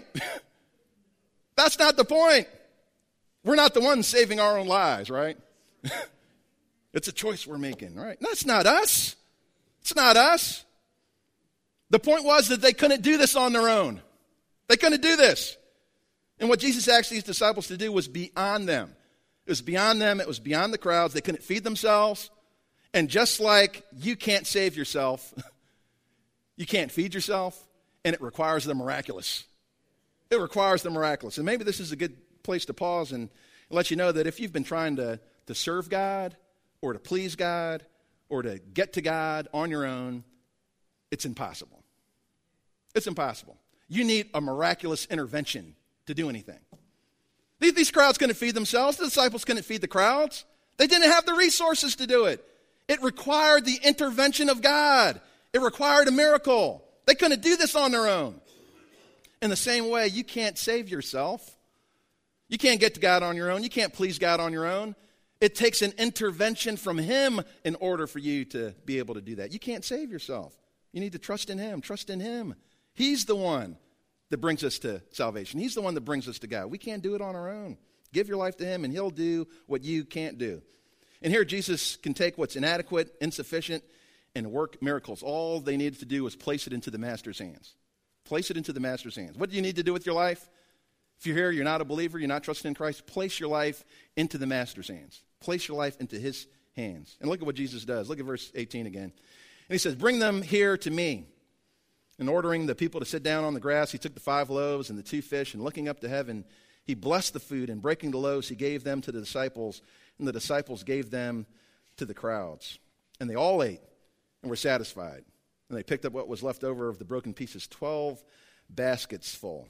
That's not the point. We're not the ones saving our own lives, right? It's a choice we're making, right? That's not us. It's not us. The point was that they couldn't do this on their own. They couldn't do this. And what Jesus asked these disciples to do was beyond them. It was beyond them. It was beyond the crowds. They couldn't feed themselves. And just like you can't save yourself, you can't feed yourself, and it requires the miraculous. It requires the miraculous. And maybe this is a good place to pause and let you know that if you've been trying to, to serve God or to please God or to get to God on your own, it's impossible. It's impossible. You need a miraculous intervention to do anything. These, these crowds couldn't feed themselves. The disciples couldn't feed the crowds. They didn't have the resources to do it. It required the intervention of God. It required a miracle. They couldn't do this on their own. In the same way, you can't save yourself. You can't get to God on your own. You can't please God on your own. It takes an intervention from Him in order for you to be able to do that. You can't save yourself. You need to trust in Him. Trust in Him. He's the one that brings us to salvation. He's the one that brings us to God. We can't do it on our own. Give your life to Him, and He'll do what you can't do. And here Jesus can take what's inadequate, insufficient, and work miracles. All they needed to do was place it into the Master's hands. Place it into the Master's hands. What do you need to do with your life? If you're here, you're not a believer, you're not trusting in Christ, place your life into the Master's hands. Place your life into His hands. And look at what Jesus does. Look at verse eighteen again. And He says, bring them here to me. And ordering the people to sit down on the grass, He took the five loaves and the two fish, and looking up to heaven, He blessed the food, and breaking the loaves, He gave them to the disciples, and the disciples gave them to the crowds. And they all ate and were satisfied. And they picked up what was left over of the broken pieces, twelve baskets full.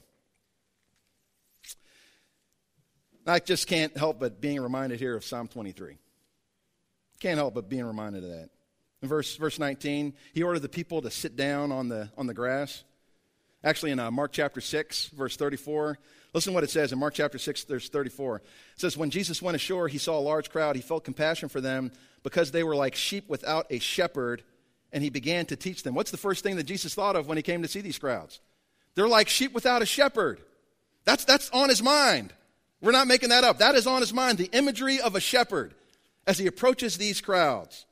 I just can't help but being reminded here of Psalm twenty-three. Can't help but being reminded of that. In verse, verse nineteen, He ordered the people to sit down on the, on the grass. Actually, in uh, Mark chapter six, verse thirty-four, listen to what it says in Mark chapter six, verse thirty-four. It says, when Jesus went ashore, He saw a large crowd. He felt compassion for them because they were like sheep without a shepherd, and He began to teach them. What's the first thing that Jesus thought of when He came to see these crowds? They're like sheep without a shepherd. That's, that's on His mind. We're not making that up. That is on His mind, the imagery of a shepherd as He approaches these crowds.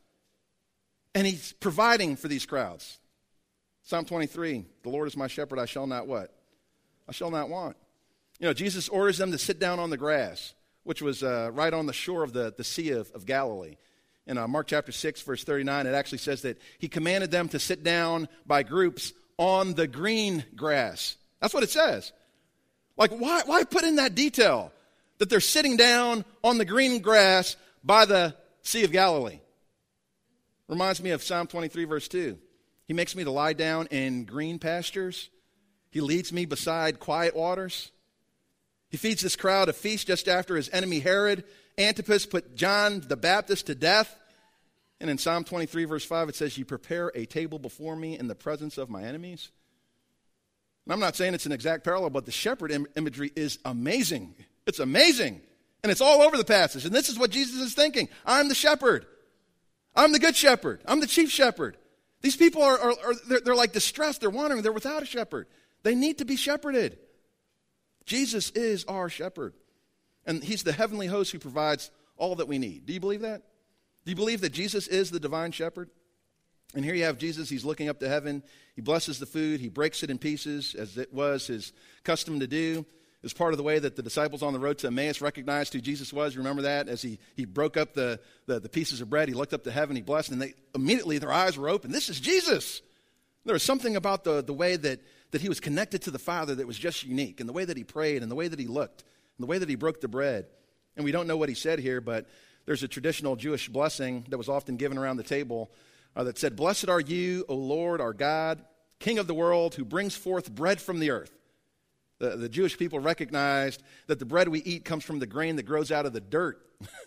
And He's providing for these crowds. Psalm twenty-three, the Lord is my shepherd, I shall not what? I shall not want. You know, Jesus orders them to sit down on the grass, which was uh, right on the shore of the, the Sea of, of Galilee. In uh, Mark chapter six, verse thirty-nine, it actually says that He commanded them to sit down by groups on the green grass. That's what it says. Like, why, why put in that detail that they're sitting down on the green grass by the Sea of Galilee? Reminds me of Psalm twenty-three, verse two. He makes me to lie down in green pastures. He leads me beside quiet waters. He feeds this crowd a feast just after his enemy Herod Antipas put John the Baptist to death. And in Psalm twenty-three, verse five, it says, you prepare a table before me in the presence of my enemies. And I'm not saying it's an exact parallel, but the shepherd im- imagery is amazing. It's amazing. And it's all over the passage. And this is what Jesus is thinking. I'm the shepherd. I'm the good shepherd. I'm the chief shepherd. These people are, are, are they're, they're like distressed. They're wandering. They're without a shepherd. They need to be shepherded. Jesus is our shepherd. And He's the heavenly host who provides all that we need. Do you believe that? Do you believe that Jesus is the divine shepherd? And here you have Jesus. He's looking up to heaven. He blesses the food. He breaks it in pieces, as it was His custom to do. It was part of the way that the disciples on the road to Emmaus recognized who Jesus was. Remember that? As he, he broke up the, the, the pieces of bread, He looked up to heaven, He blessed, and they immediately their eyes were open. This is Jesus. There was something about the, the way that, that He was connected to the Father that was just unique, and the way that He prayed, and the way that He looked, and the way that He broke the bread. And we don't know what He said here, but there's a traditional Jewish blessing that was often given around the table uh, that said, blessed are you, O Lord, our God, King of the world, who brings forth bread from the earth. The, the Jewish people recognized that the bread we eat comes from the grain that grows out of the dirt.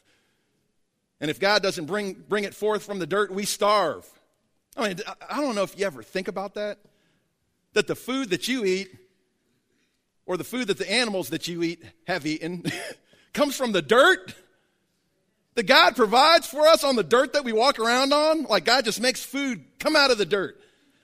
And if God doesn't bring, bring it forth from the dirt, we starve. I mean, I don't know if you ever think about that. That the food that you eat, or the food that the animals that you eat have eaten, comes from the dirt. That God provides for us on the dirt that we walk around on. Like God just makes food come out of the dirt.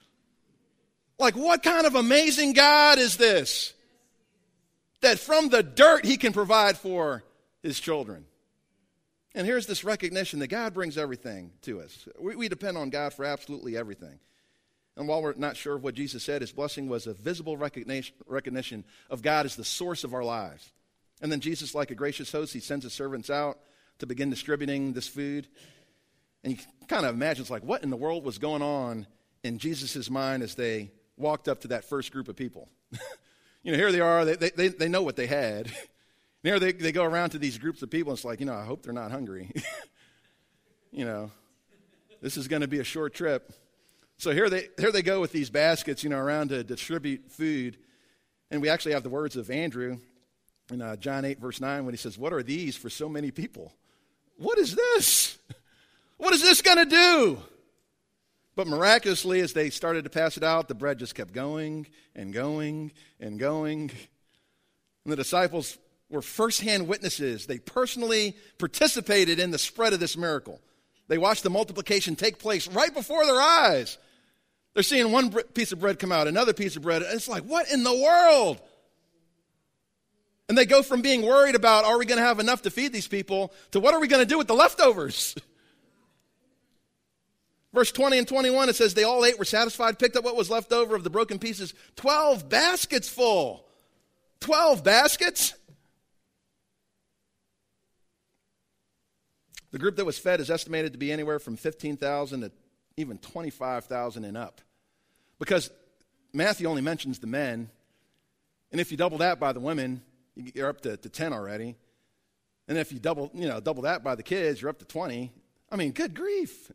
Like what kind of amazing God is this? That from the dirt He can provide for His children. And here's this recognition that God brings everything to us. We, we depend on God for absolutely everything. And while we're not sure of what Jesus said, His blessing was a visible recognition, recognition of God as the source of our lives. And then Jesus, like a gracious host, he sends his servants out to begin distributing this food. And you kind of imagine, it's like, what in the world was going on in Jesus' mind as they walked up to that first group of people? You know, here they are, they, they, they know what they had. And here they, they go around to these groups of people, and it's like, you know, I hope they're not hungry. You know, this is going to be a short trip. So here they here they go with these baskets, you know, around to distribute food. And we actually have the words of Andrew in uh, John eight, verse nine, when he says, what are these for so many people? What is this? What is this going to do? But miraculously, as they started to pass it out, the bread just kept going and going and going. And the disciples were firsthand witnesses. They personally participated in the spread of this miracle. They watched the multiplication take place right before their eyes. They're seeing one piece of bread come out, another piece of bread, and it's like, what in the world? And they go from being worried about, are we going to have enough to feed these people, to what are we going to do with the leftovers? Verse twenty and twenty-one, it says, they all ate, were satisfied, picked up what was left over of the broken pieces. Twelve baskets full. Twelve baskets? The group that was fed is estimated to be anywhere from fifteen thousand to even twenty-five thousand and up. Because Matthew only mentions the men. And if you double that by the women, you're up to, to ten already. And if you double, you know, double that by the kids, you're up to twenty. I mean, good grief.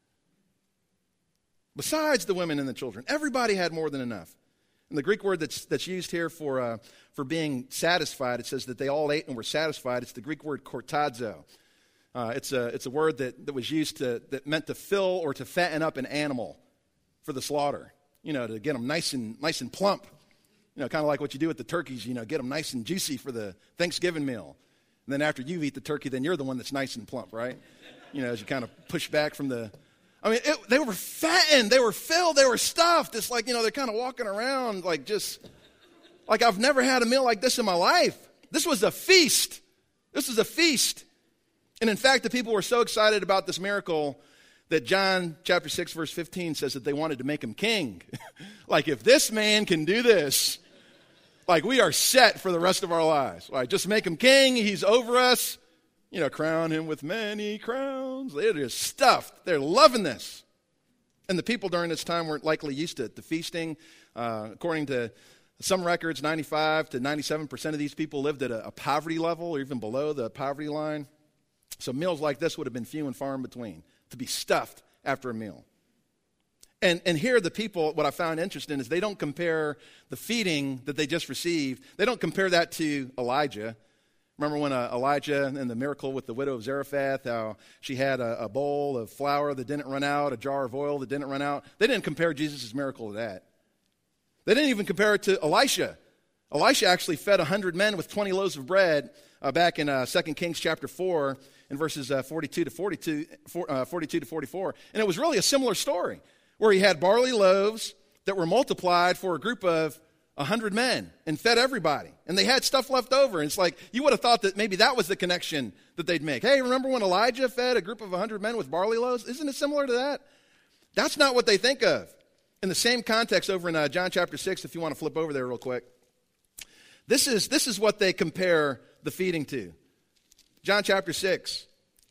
Besides the women and the children, everybody had more than enough. And the Greek word that's that's used here for uh, for being satisfied, it says that they all ate and were satisfied. It's the Greek word kortazo. Uh, it's a it's a word that, that was used to that meant to fill or to fatten up an animal for the slaughter. You know, to get them nice and nice and plump. You know, kind of like what you do with the turkeys. You know, get them nice and juicy for the Thanksgiving meal. And then after you've eaten the turkey, then you're the one that's nice and plump, right? You know, as you kind of push back from the. I mean, it, they were fattened, they were filled, they were stuffed. It's like, you know, they're kind of walking around like just, like I've never had a meal like this in my life. This was a feast. This is a feast. And in fact, the people were so excited about this miracle that John chapter six, verse fifteen says that they wanted to make him king. Like, if this man can do this, like, we are set for the rest of our lives. Like, just make him king, he's over us. You know, crown him with many crowns. They're just stuffed. They're loving this. And the people during this time weren't likely used to, to feasting. Uh, according to some records, ninety-five to ninety-seven percent of these people lived at a, a poverty level or even below the poverty line. So meals like this would have been few and far in between, to be stuffed after a meal. And, and here the people, what I found interesting is they don't compare the feeding that they just received, they don't compare that to Elijah. Remember when uh, Elijah and the miracle with the widow of Zarephath, how she had a, a bowl of flour that didn't run out, a jar of oil that didn't run out. They didn't compare Jesus' miracle to that. They didn't even compare it to Elisha. Elisha actually fed one hundred men with twenty loaves of bread uh, back in uh, Second Kings chapter four in verses uh, forty-two to forty-two, uh, forty-two to forty-four. And it was really a similar story where he had barley loaves that were multiplied for a group of A hundred men and fed everybody. And they had stuff left over. And it's like, you would have thought that maybe that was the connection that they'd make. Hey, remember when Elijah fed a group of a hundred men with barley loaves? Isn't it similar to that? That's not what they think of. In the same context over in uh, John chapter six, if you want to flip over there real quick. This is, this is what they compare the feeding to. John chapter six.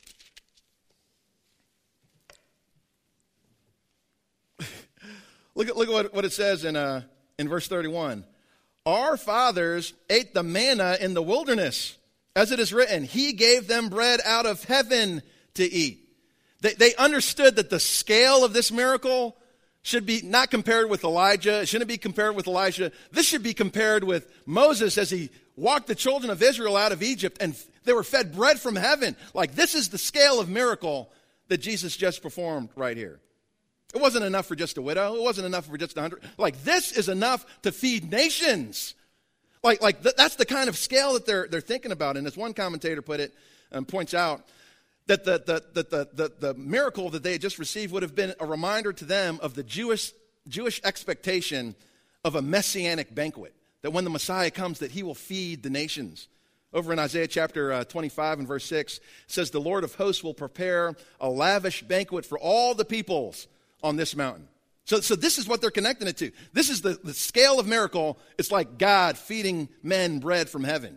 look at, look at what, what it says in... Uh, In verse thirty-one, our fathers ate the manna in the wilderness. As it is written, he gave them bread out of heaven to eat. They, they understood that the scale of this miracle should be not compared with Elijah. It shouldn't be compared with Elijah. This should be compared with Moses as he walked the children of Israel out of Egypt and they were fed bread from heaven. Like, this is the scale of miracle that Jesus just performed right here. It wasn't enough for just a widow. It wasn't enough for just a hundred. Like, this is enough to feed nations. Like, like th- that's the kind of scale that they're they're thinking about. And as one commentator put it, um, points out that the the, the the the the miracle that they had just received would have been a reminder to them of the Jewish Jewish expectation of a messianic banquet. That when the Messiah comes, that he will feed the nations. Over in Isaiah chapter uh, twenty-five and verse six, it says, the Lord of hosts will prepare a lavish banquet for all the peoples on this mountain. So, so this is what they're connecting it to. This is the, the scale of miracle. It's like God feeding men bread from heaven.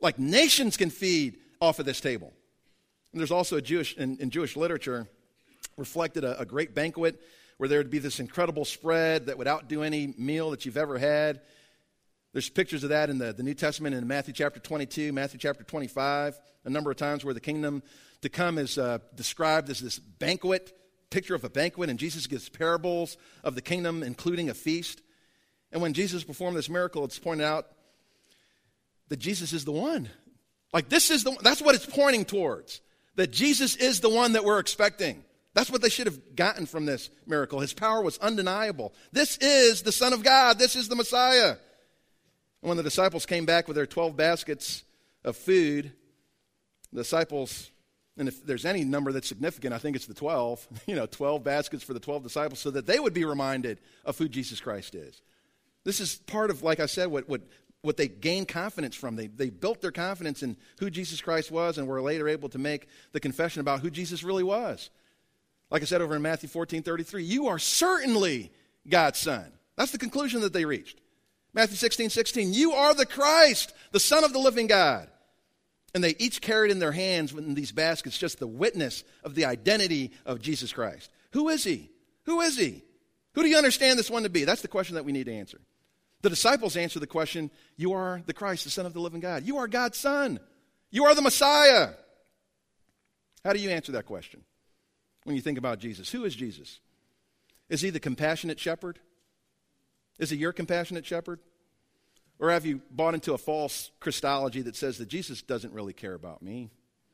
Like nations can feed off of this table. And there's also a Jewish, in, in Jewish literature, reflected a, a great banquet where there would be this incredible spread that would outdo any meal that you've ever had. There's pictures of that in the, the New Testament in Matthew chapter twenty-two, Matthew chapter twenty-five, a number of times where the kingdom to come is uh, described as this banquet, picture of a banquet, and Jesus gives parables of the kingdom, including a feast. And when Jesus performed this miracle, it's pointed out that Jesus is the one. Like this is the, that's what it's pointing towards, that Jesus is the one that we're expecting. That's what they should have gotten from this miracle. His power was undeniable. This is the Son of God. This is the Messiah. And when the disciples came back with their twelve baskets of food, the disciples, and if there's any number that's significant, I think it's the twelve, you know, twelve baskets for the twelve disciples so that they would be reminded of who Jesus Christ is. This is part of, like I said, what, what, what they gained confidence from. They, they built their confidence in who Jesus Christ was and were later able to make the confession about who Jesus really was. Like I said over in Matthew fourteen thirty-three, you are certainly God's son. That's the conclusion that they reached. Matthew sixteen sixteen, you are the Christ, the Son of the living God. And they each carried in their hands in these baskets just the witness of the identity of Jesus Christ. Who is he? Who is he? Who do you understand this one to be? That's the question that we need to answer. The disciples answer the question, you are the Christ, the Son of the living God. You are God's Son. You are the Messiah. How do you answer that question when you think about Jesus? Who is Jesus? Is he the compassionate shepherd? Is he your compassionate shepherd? Or have you bought into a false Christology that says that Jesus doesn't really care about me?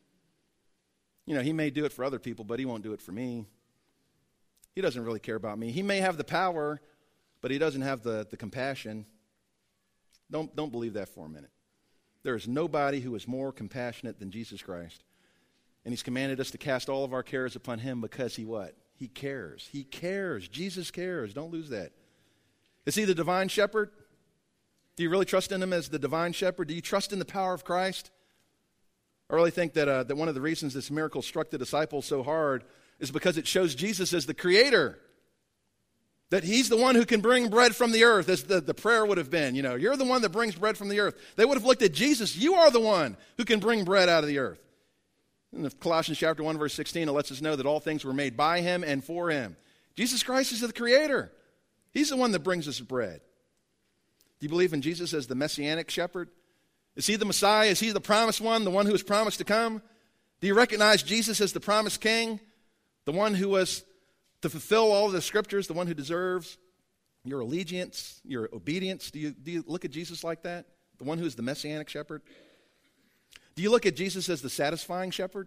You know, he may do it for other people, but he won't do it for me. He doesn't really care about me. He may have the power, but he doesn't have the, the compassion. Don't, don't believe that for a minute. There is nobody who is more compassionate than Jesus Christ. And he's commanded us to cast all of our cares upon him because he what? He cares. He cares. Jesus cares. Don't lose that. Is he the divine shepherd? Do you really trust in him as the divine shepherd? Do you trust in the power of Christ? I really think that, uh, that one of the reasons this miracle struck the disciples so hard is because it shows Jesus as the creator. That he's the one who can bring bread from the earth, as the, the prayer would have been. You know, you're the one that brings bread from the earth. They would have looked at Jesus. You are the one who can bring bread out of the earth. In Colossians chapter one, verse sixteen, it lets us know that all things were made by him and for him. Jesus Christ is the creator. He's the one that brings us bread. Do you believe in Jesus as the messianic shepherd? Is he the Messiah? Is he the promised one, the one who was promised to come? Do you recognize Jesus as the promised king, the one who was to fulfill all of the scriptures, the one who deserves your allegiance, your obedience? Do you, do you look at Jesus like that? The one who is the messianic shepherd? Do you look at Jesus as the satisfying shepherd?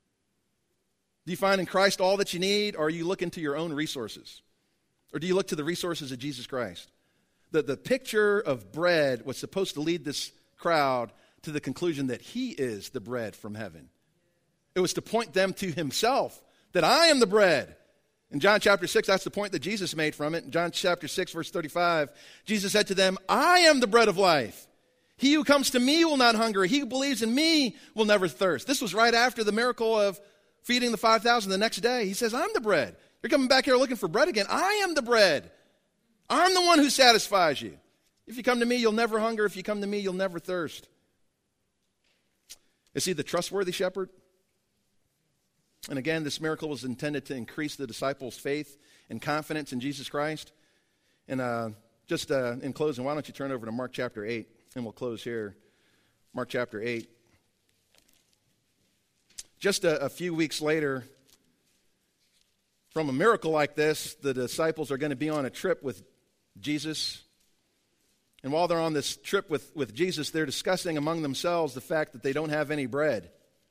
Do you find in Christ all that you need, or are you looking to your own resources? Or do you look to the resources of Jesus Christ? The, the picture of bread was supposed to lead this crowd to the conclusion that he is the bread from heaven. It was to point them to himself, that I am the bread. In John chapter six, that's the point that Jesus made from it. In John chapter six, verse thirty-five, Jesus said to them, I am the bread of life. He who comes to me will not hunger. He who believes in me will never thirst. This was right after the miracle of feeding the five thousand the next day. He says, I'm the bread. You're coming back here looking for bread again. I am the bread. I'm the one who satisfies you. If you come to me, you'll never hunger. If you come to me, you'll never thirst. Is he the trustworthy shepherd? And again, this miracle was intended to increase the disciples' faith and confidence in Jesus Christ. And uh, just uh, in closing, why don't you turn over to Mark chapter eight, and we'll close here. Mark chapter eight. Just a, a few weeks later, from a miracle like this, the disciples are going to be on a trip with Jesus. And while they're on this trip with, with Jesus, they're discussing among themselves the fact that they don't have any bread.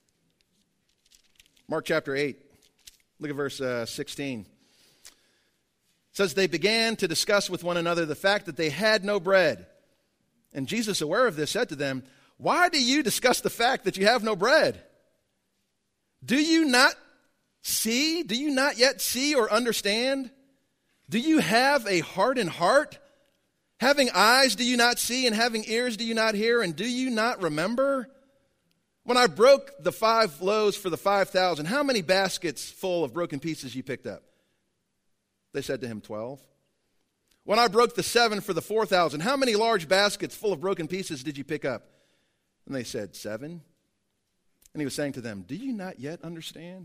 Mark chapter eight, look at verse uh, sixteen. It says, they began to discuss with one another the fact that they had no bread. And Jesus, aware of this, said to them, why do you discuss the fact that you have no bread? Do you not see? Do you not yet see or understand? Do you have a hardened heart? Having eyes, do you not see? And having ears, do you not hear? And do you not remember? When I broke the five loaves for the five thousand, how many baskets full of broken pieces you picked up? They said to him, twelve. When I broke the seven for the four thousand, how many large baskets full of broken pieces did you pick up? And they said, seven. And he was saying to them, do you not yet understand?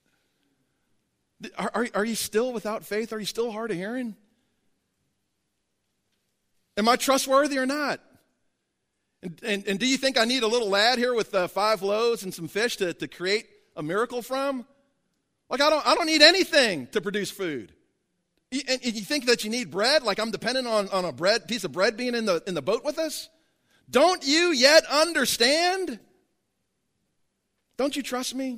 Are, are, are you still without faith? Are you still hard of hearing? Am I trustworthy or not? And, and, and do you think I need a little lad here with uh, five loaves and some fish to, to create a miracle from? Like, I don't, I don't need anything to produce food. And, and you think that you need bread? Like I'm dependent on, on a bread piece of bread being in the, in the boat with us? Don't you yet understand? Don't you trust me?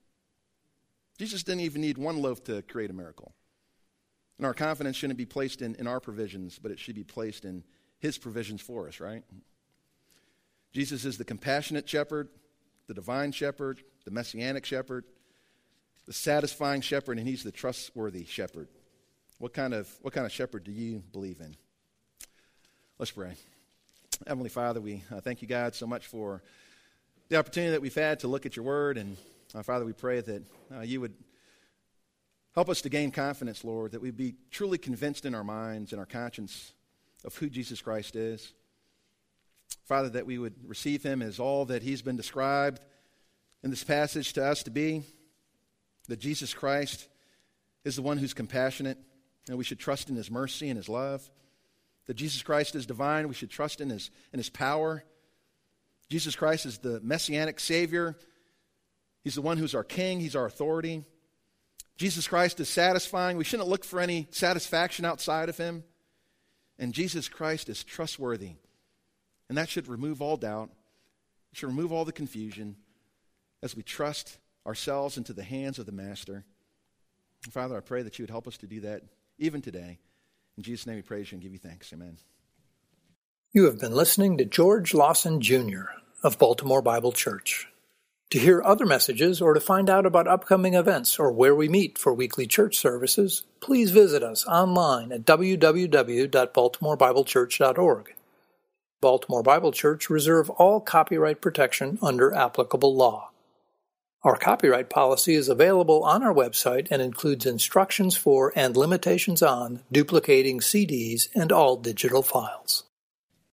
Jesus didn't even need one loaf to create a miracle. And our confidence shouldn't be placed in, in our provisions, but it should be placed in his provisions for us, right? Jesus is the compassionate shepherd, the divine shepherd, the messianic shepherd, the satisfying shepherd, and he's the trustworthy shepherd. What kind of what kind of shepherd do you believe in? Let's pray. Heavenly Father, we uh, thank you, God, so much for the opportunity that we've had to look at your word. And uh, Father, we pray that uh, you would help us to gain confidence, Lord, that we'd be truly convinced in our minds and our conscience of who Jesus Christ is. Father, that we would receive him as all that he's been described in this passage to us to be, that Jesus Christ is the one who's compassionate, and we should trust in his mercy and his love. That Jesus Christ is divine, we should trust in his, in his power. Jesus Christ is the messianic Savior. He's the one who's our King, he's our authority. Jesus Christ is satisfying, we shouldn't look for any satisfaction outside of him. And Jesus Christ is trustworthy. And that should remove all doubt. It should remove all the confusion as we trust ourselves into the hands of the Master. And Father, I pray that you would help us to do that even today. In Jesus' name we praise you and give you thanks. Amen. You have been listening to George Lawson Junior of Baltimore Bible Church. To hear other messages or to find out about upcoming events or where we meet for weekly church services, please visit us online at w w w dot baltimore bible church dot org. Baltimore Bible Church reserve all copyright protection under applicable law. Our copyright policy is available on our website and includes instructions for and limitations on duplicating C Ds and all digital files.